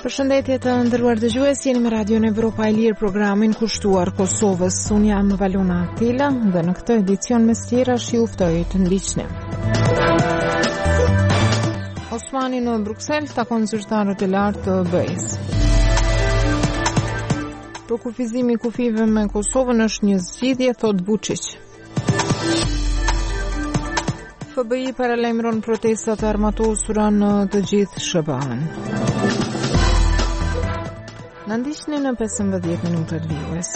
Përshëndetje të nderuar dëgjues, jeni me Radion Evropa e Lirë, programin kushtuar Kosovës. Unë jam Valona Attila dhe në këtë edicion mes tjerash ju ftoj të ndiqni. Osmani në Bruksel takon zyrtarët e lartë të BE-s. Për kufizimi i kufive me Kosovën është një zgjidhje, thot Vučić. FBI paralajmëron protestat e armatosura në të gjithë SBA-n. Në ndiqni në 15 minutët vijues.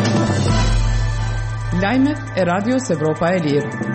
Lajmet e Radios Evropa e Lirë.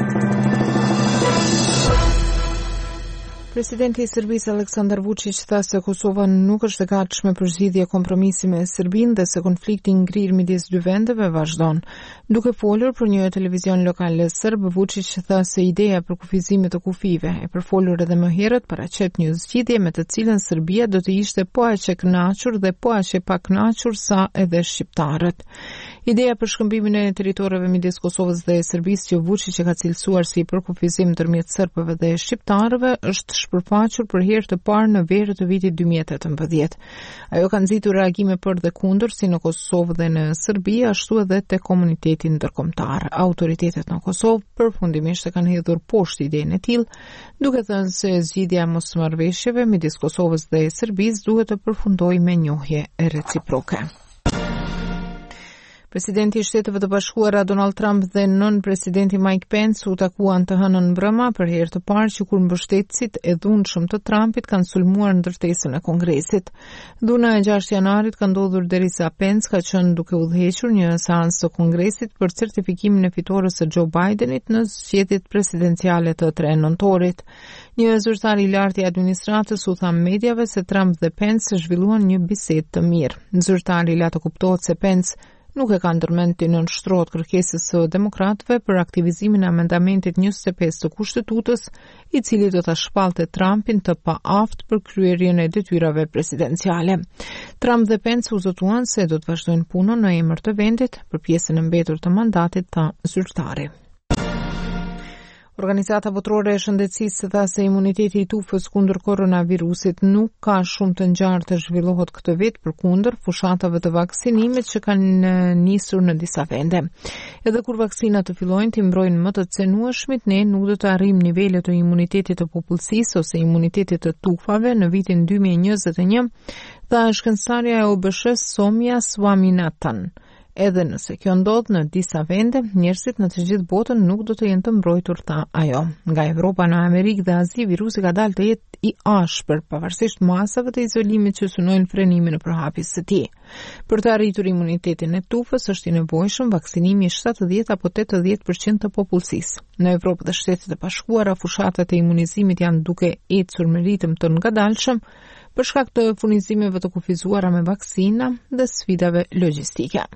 Presidenti i Serbisë Aleksandar Vučić tha se Kosova nuk është e gatshme për zgjidhje kompromisi me Serbinë dhe se konflikti i ngrirë midis dy vendeve vazhdon. Duke folur për një televizion lokal serb, Vučić tha se ideja për kufizimin të kufive e përfolur edhe më herët paraqet një zgjidhje me të cilën Serbia do të ishte po aq e kënaqur dhe po aq e pakënaqur sa edhe shqiptarët. Ideja për shkëmbimin e territoreve midis Kosovës dhe Serbisë që Vučić e ka cilësuar si përkufizim ndërmjet serbëve dhe shqiptarëve është shpërfaqur për herë të parë në verë të vitit 2018. Ajo ka nxitur reagime për dhe kundër si në Kosovë dhe në Serbi, ashtu edhe te komuniteti ndërkombëtar. Autoritetet në Kosovë përfundimisht e kanë hedhur poshtë idenë e tillë, duke thënë se zgjidhja e mosmarrëveshjeve midis Kosovës dhe Serbisë duhet të përfundojë me njohje reciproke. Presidenti i Shteteve të Bashkuara Donald Trump dhe nën-presidenti Mike Pence u takuan të hënën mbrëma për herë të parë që kur mbështetësit e dhunshëm të Trumpit kanë sulmuar ndërtesën e Kongresit. Dhuna e 6 janarit ka ndodhur derisa Pence ka qenë duke udhëhequr një seancë të Kongresit për certifikimin e fitores së Joe Bidenit në zgjedhjet presidenciale të 3 nëntorit. Një zyrtar i lartë i administratës u tha mediave se Trump dhe Pence zhvilluan një bisedë të mirë. Zyrtari la të kuptohet se Pence nuk e ka ndërmend të nënshtrohet kërkesës së demokratëve për aktivizimin e amendamentit 25 të Kushtetutës, i cili do ta shpallte Trumpin të paaft për kryerjen e detyrave presidenciale. Trump dhe Pence u zotuan se do të vazhdojnë punën në emër të vendit për pjesën e mbetur të mandatit të zyrtarit. Organizata Botërore e Shëndetësisë tha se imuniteti i tufës kundër koronavirusit nuk ka shumë të ngjarë të zhvillohet këtë vit përkundër fushatave të vaksinimit që kanë nisur në disa vende. Edhe kur vaksinat të fillojnë të mbrojnë më të cenueshmit, ne nuk do të arrijmë nivele të imunitetit të popullsisë ose imunitetit të tufave në vitin 2021, tha shkencëtarja e OBSH-s Somia Swaminathan. Edhe nëse kjo ndodh në disa vende, njerëzit në të gjithë botën nuk do të jenë të mbrojtur, tha ajo. Nga Evropa në Amerikë dhe Azi, virusi ka dalë të jetë i ashpër, pavarësisht masave të izolimit që synojnë frenimin e përhapjes së tij. Për të arritur imunitetin e tufës është i nevojshëm vaksinimi i 70 apo 80% të popullsisë. Në Evropë dhe Shtetet e Bashkuara, fushatat e imunizimit janë duke ecur me ritëm të ngadalshëm për shkak të furnizimeve të kufizuara me vaksina dhe sfidave logjistike.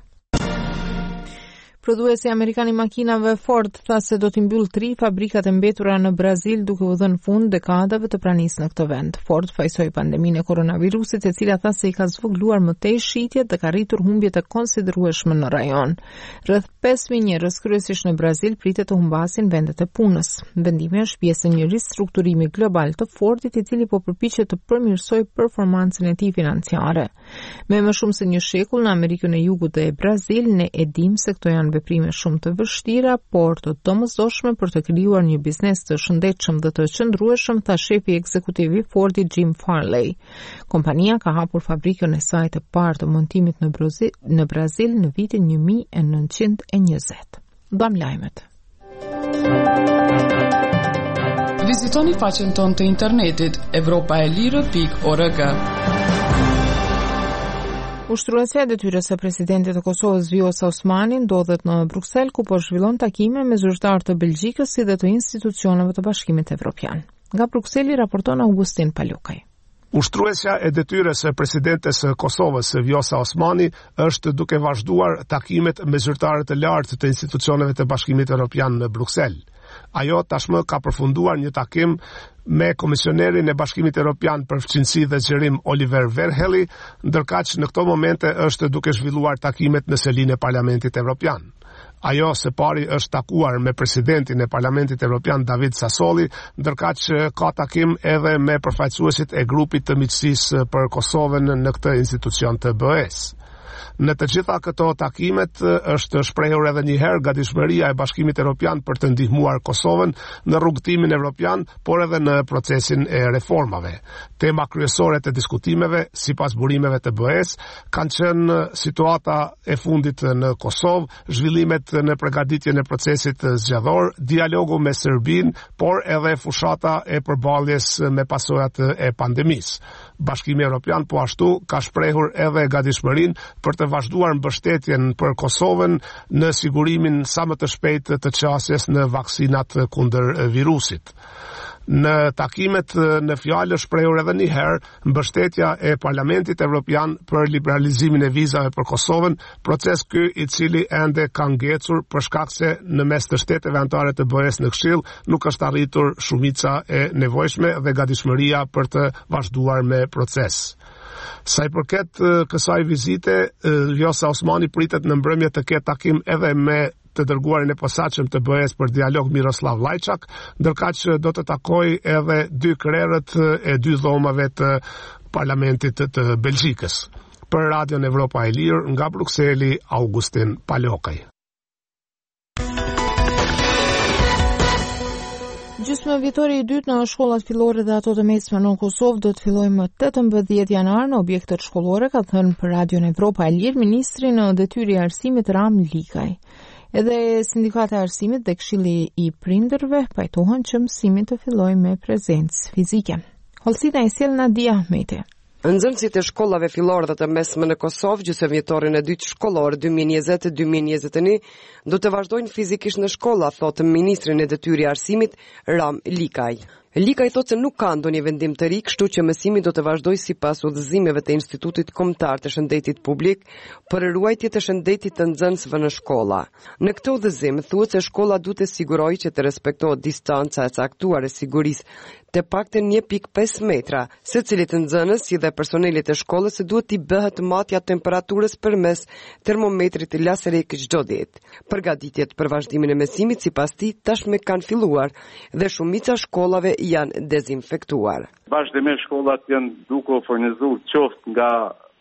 Prodhuesi amerikan i makinave Ford tha se do t'i mbyll 3 fabrikat e mbetura në Brazil duke u dhënë fund dekadave të pranisë në këtë vend. Ford fajsoi pandeminë e koronavirusit, e cila tha se i ka zvogëluar më tej shitjet dhe ka rritur humbje të konsiderueshme në rajon. Rreth 5.000 njerëz kryesisht në Brazil pritet të humbasin vendet e punës. Vendimi është pjesë e një ristrukturimi global të Fordit, i cili po përpiqet të përmirësojë performancën e tij financiare. Me më shumë se një shekull në Amerikën e Jugut dhe Brazil, ne e dim se këto janë veprime shumë të vështira, por të domosdoshme për të krijuar një biznes të shëndetshëm dhe të qëndrueshëm, tha shefi ekzekutiv i Fordit Jim Farley. Kompania ka hapur fabrikën e saj të parë të montimit në Brazil në vitin 1920. Dam lajmet. Vizitoni faqen tonë të internetit europaelire.org. Ushtruesja e detyrës së presidentit të Kosovës Vjosa Osmani ndodhet në Bruksel, ku po zhvillon takime me zyrtarë të Belgjikës si dhe të institucioneve të Bashkimit Evropian. Nga Brukseli raporton Augustin Palukaj. Ushtruesja e detyrës së presidentes së Kosovës Vjosa Osmani është duke vazhduar takimet me zyrtarët e lartë të institucioneve të Bashkimit Evropian në Bruksel. Ajo tashmë ka përfunduar një takim me komisionerin e Bashkimit Evropian për fqinësi dhe zgjerim Oliver Verhelyi, ndërkaq në këto momente është duke zhvilluar takimet në selinë e Parlamentit Evropian. Ajo së pari është takuar me presidentin e Parlamentit Evropian David Sassoli, ndërkaq ka takim edhe me përfaqësuesit e grupit të miqësisë për Kosovën në këtë institucion të BE-s. Në të gjitha këto takimet është shprehur edhe një herë gatishmëria e Bashkimit Evropian për të ndihmuar Kosovën në rrugtimin evropian, por edhe në procesin e reformave. Tema kryesore të diskutimeve, sipas burimeve të BE-s, kanë qenë situata e fundit në Kosovë, zhvillimet në përgatitjen e procesit zgjedhor, dialogu me Serbinë, por edhe fushata e përballjes me pasojat e pandemisë. Bashkimi Evropian po ashtu ka shprehur edhe gatishmërinë për të vazhduar mbështetjen për Kosovën në sigurimin sa më të shpejtë të qasjes në vaksinat kundër virusit. Në takimet në fjalë shprehur edhe një herë mbështetja e Parlamentit Evropian për liberalizimin e vizave për Kosovën, proces ky i cili ende ka ngecur për shkak se në mes të shteteve anëtare të BE-s në Këshill nuk është arritur shumica e nevojshme dhe gatishmëria për të vazhduar me proces. Sa i përket kësaj vizite, Vjosa Osmani pritet në mbrëmje të ketë takim edhe me të dërguarin e posaçëm të BE-s për dialog Miroslav Lajçak, ndërkaq do të takojë edhe 2 krerët e 2 dhomave të Parlamentit të Belgjikës. Për Radion Evropa e Lirë, nga Brukseli, Augustin Palokaj. Gjysmëvjetori i dytë në shkollat fillore dhe ato të mesme në Kosovë do të fillojë më 18 janar në objektet shkollore, ka thënë për Radion Evropa e Lirë ministri në detyrë i arsimit Ram Likaj. Edhe Sindikata e Arsimit dhe Këshilli i Prindërve pajtohen që mësimi të fillojë me prezencë fizike. Holsita e sjell Nadia Ahmeti. Nxënësit e shkollave fillore dhe të mesme në Kosovë, gjysmëvjetorin e dytë shkollor 2020-2021 do të vazhdojnë fizikisht në shkolla, thotë ministrin e detyrë i arsimit Ram Likaj. Likaj thotë se nuk ka ndonjë vendim të ri, kështu që mësimi do të vazhdojë sipas udhëzimeve të Institutit Kombëtar të Shëndetit Publik për ruajtje të shëndetit të nxënësve në shkolla. Në këtë udhëzim thuhet se shkolla duhet të sigurojë që të respektohet distanca e caktuar e sigurisë të paktën 1.5 metra, secilit nxënës si dhe personelit e shkollës se duhet t'i bëhet matja temperaturës përmes termometrit laserik çdo ditë. Përgatitjet për vazhdimin e mësimit sipas tij tashmë kanë filluar dhe shumica shkollave janë dezinfektuar. Vazhdimisht shkollat janë duke furnizuar qoftë nga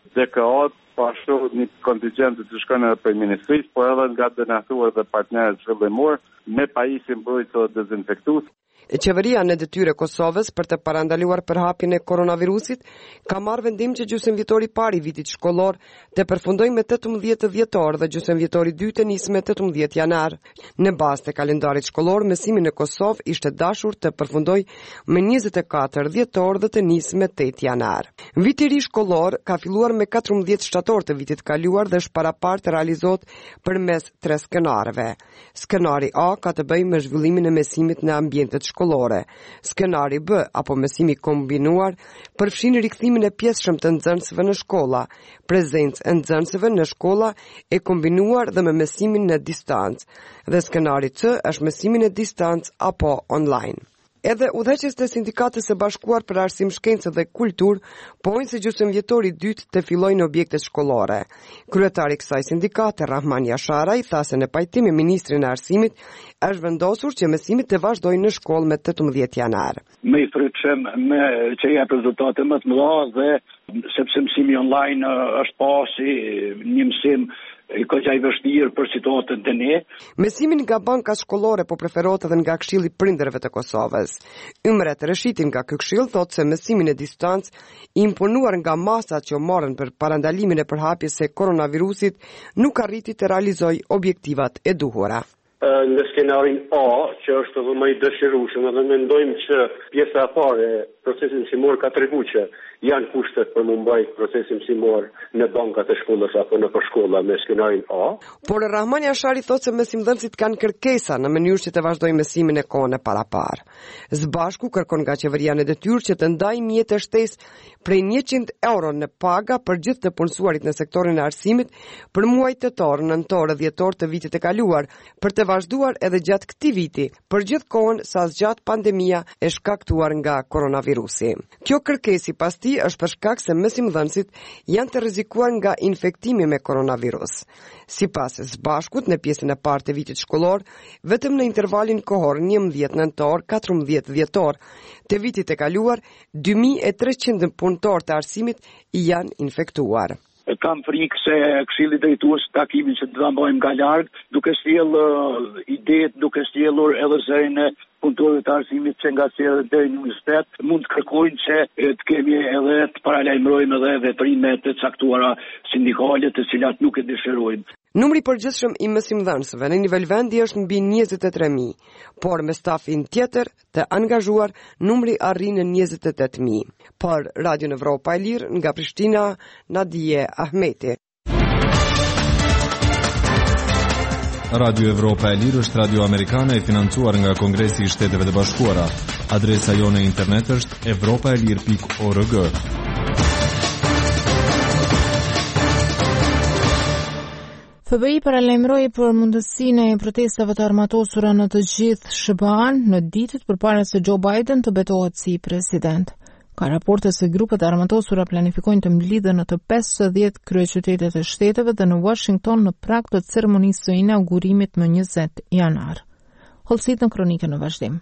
DKA, po ashtu një kontingjent që shkon edhe prej ministrisë, por edhe nga donatuar dhe partnerët zhvillimor me pajisje mbrojtëse dezinfektues. Qeveria në detyrë e Kosovës për të parandaluar përhapjen e koronavirusit ka marrë vendim që gjysmëvjetori i parë i vitit shkollor të përfundojë me 18 dhjetor dhe gjysmëvjetori i dytë të nisë me 18 janar. Në bazë të kalendarit shkollor, mësimi në Kosovë ishte dashur të përfundojë me 24 dhjetor dhe të nisë me 8 janar. Viti i ri shkollor ka filluar me 14 shtator të vitit kaluar dhe është parapartë të realizohet përmes 3 skenareve. Skenari A ka të bëjë me zhvillimin e mësimit në ambientet shkollore. Skenari B apo mësimi kombinuar përfshin rikthimin e pjesëshëm të nxënësve në shkolla, prezencë e nxënësve në shkolla e kombinuar dhe me mësimin në distancë. Dhe skenari C është mësimin e distancë apo online. Edhe udhëheqës të Sindikatës së Bashkuar për Arsim, Shkencë dhe Kulturë pojnë se gjysmëvjetori i dytë të fillojë në objektet shkollore. Kryetari i kësaj sindikate, Rahman Jasharaj, tha se në pajtim me ministrin e Arsimit është vendosur që mësimit të vazhdojnë në shkollë me 18 janar. Me i frytshëm me që jep rezultate më të mëdha dhe sepse mësimi online është pasi një mësim ka i vështirë për situatën të ne. Mësimin nga bankat shkollore po preferohet edhe nga Këshilli i Prindërve të Kosovës. Ymret Reshitin nga ky këshill thotë se mësimin e distancë i imponuar nga masat që morën për parandalimin e përhapjes së koronavirusit nuk arriti të realizojë objektivat e duhura. Në skenarin A, që është edhe më i dëshirueshëm, edhe mendojmë që pjesa e parë e procesit mësimor ka treguar që janë kushtet për mbajtje procesin mësimor në bankat e shkollës apo në shkolla me skenarin A. Por Rahman Jashari thotë se mësimdhënësit kanë kërkesa në mënyrë që të vazhdojnë mësimin e kohën e parapar. Zbashku kërkon nga qeveria në detyrë që të ndajë mjete shtesë prej 100 euro në paga për gjithë të punësuarit në sektorin e arsimit për muajt tetor, nëntor dhe dhjetor të vitit e kaluar, për të vazhduar edhe gjatë këtij viti, për gjithë kohën sa zgjat pandemia e shkaktuar nga koronavirusi. Kjo kërkesë pas tij gjithsesi është për shkak se mësimdhënësit janë të rrezikuar nga infektimi me koronavirus. Sipas së Bashkut, në pjesën e parë të vitit shkollor, vetëm në intervalin kohor 11 nëntor-14 dhjetor të vitit e kaluar, 2300 punëtor të arsimit janë infektuar. Kam frikë se Këshilli Drejtues takimin që do ta bëjmë nga larg, duke sjellë idetë, duke sjellur edhe zërin e punëtorëve të arsimit që nga sjellën deri në universitet, mund të kërkojnë që të kemi edhe të paralajmërojmë edhe veprime të caktuara sindikale të cilat nuk e dëshirojmë. Numri përgjithshëm i mësimdhënësve në nivel vendi është mbi 23.000, por me stafin tjetër të angazhuar numri arrin në 28.000. Për Radio Evropa e Lirë nga Prishtina, Nadije Ahmeti. Radio Evropa e Lirë është radio amerikane e financuar nga Kongresi i Shteteve të Bashkuara. Adresa jone e internet është evropaelir.org. FBI paralajmëroi për mundësinë e protestave të armatosura në të gjithë SBA-n në ditët përpara se Joe Biden të betohet si president. Ka raporte se grupet e armatosura planifikojnë të mblidhen në të 50 kryeqytetet e shteteve dhe në Washington në prag të ceremonisë së inaugurimit më 20 janar. Holsit në kronikën në vazhdim.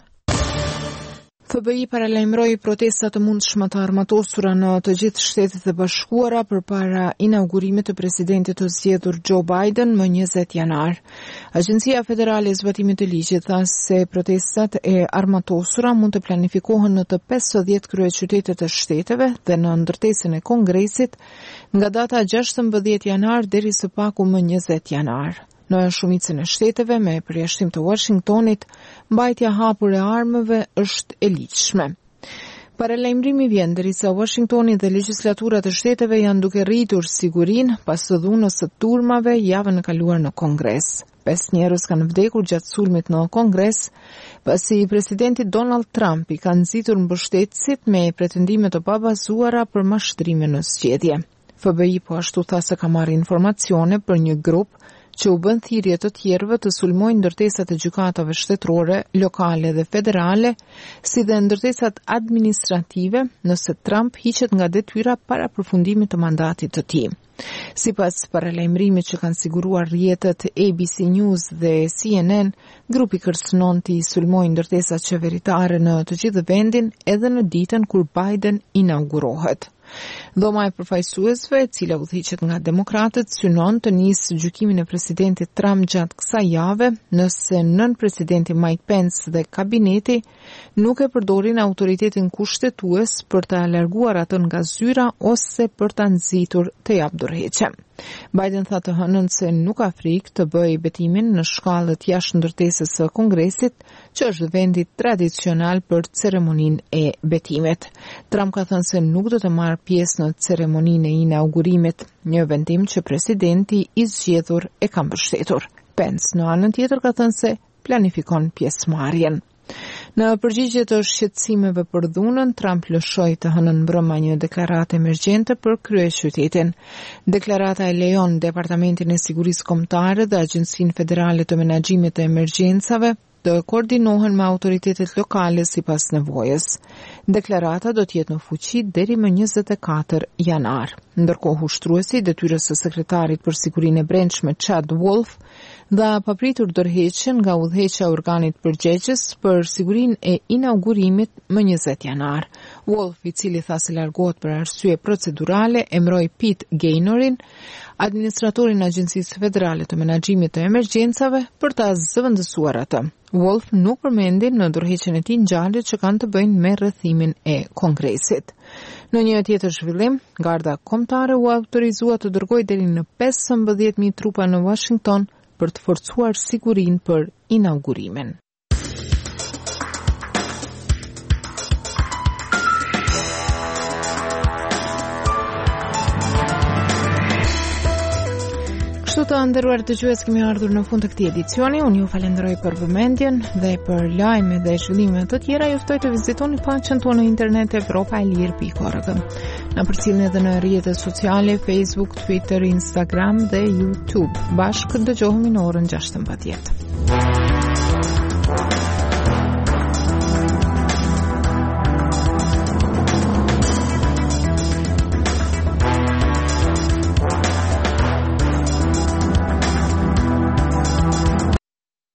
FBI paralajmëroi protesta të mundshme të armatosura në të gjithë shtetet e bashkuara përpara inaugurimit të presidentit të zgjedhur Joe Biden më 20 janar. Agjencia Federale e Zbatimit të Ligjit tha se protestat e armatosura mund të planifikohen në të 50 kryeqytetet e shteteve dhe në ndërtesën e Kongresit nga data 16 janar deri së paku më 20 janar. Në shumicën e shteteve me përjashtim të Washingtonit, mbajtja hapur e armëve është e ligjshme. Paralajmërimi vjen derisa Washingtoni dhe legjislaturat e shteteve janë duke rritur sigurinë pas së dhunës së turmave javën e kaluar në Kongres. 5 njerëz kanë vdekur gjatë sulmit në Kongres, pasi presidenti Donald Trump i ka nxitur mbështetësit me pretendime të pabazuara për mashtrime në zgjedhje. FBI po ashtu tha se ka marrë informacione për një grup që u bën thirrje të tjerëve të sulmojnë ndërtesat e gjykatave shtetërore, lokale dhe federale, si dhe ndërtesat administrative nëse Trump hiqet nga detyra para përfundimit të mandatit të tij. Sipas paralajmërimit që kanë siguruar rrjetet ABC News dhe CNN, grupi kërcënon të sulmojnë ndërtesat qeveritare në të gjithë vendin edhe në ditën kur Biden inaugurohet. Dhoma e përfaqësuesve, e cila udhëhiqet nga demokratët, synon të nisë gjykimin e presidentit Trump gjatë kësaj jave, nëse nën presidenti Mike Pence dhe kabineti nuk e përdorin autoritetin kushtetues për të larguar atë nga zyra ose për ta nxitur të jap dorëheqje. Biden tha të hënën se nuk ka frikë të bëjë betimin në shkallët jashtë ndërtesës së Kongresit, që është vendi tradicional për ceremoninë e betimit. Trump ka thënë se nuk do të marrë pjesë në ceremoninë e inaugurimit, një vendim që presidenti i zgjedhur e ka mbështetur. Pence në anën tjetër ka thënë se planifikon pjesëmarrjen. Në përgjigje të shqetësimeve për dhunën, Trump lëshoi të hënën mbrëma një deklaratë emergjente për kryeqytetin. Deklarata e lejon Departamentin e Sigurisë Kombëtare dhe Agjencinë Federale të Menaxhimit të Emergjencave të koordinohen me autoritetet lokale sipas nevojës. Deklarata do të jetë në fuqi deri më 24 janar. Ndërkohë ushtruesi detyrës së sekretarit për sigurinë e brendshme Chad Wolf dha papritur dorëheqjen nga udhëheqja e organit përgjegjës për sigurinë e inaugurimit më 20 janar. Wolf, i cili tha se largohet për arsye procedurale, emëroi Pete Gaynorin, administratorin e Agjencisë Federale të Menaxhimit të Emergjencave, për ta zëvendësuar atë. Wolf nuk përmendi në dorëheqjen e tij ngjarje që kanë të bëjnë me rrethimin e Kongresit. Në një tjetër zhvillim, Garda Kombëtare u autorizua të dërgojë deri në 15.000 trupa në Washington për të forcuar sigurinë për inaugurimin. Kështu të nderuar dëgjues, kemi ardhur në fund të këtij edicioni. Unë ju falenderoj për vëmendjen dhe për lajme dhe zhvillime të tjera. Ju ftoj të vizitoni faqen tonë në internet evropaelir.org. Na përcjellni edhe në rrjetet sociale Facebook, Twitter, Instagram dhe YouTube. Bashkë dëgjohemi në orën 16.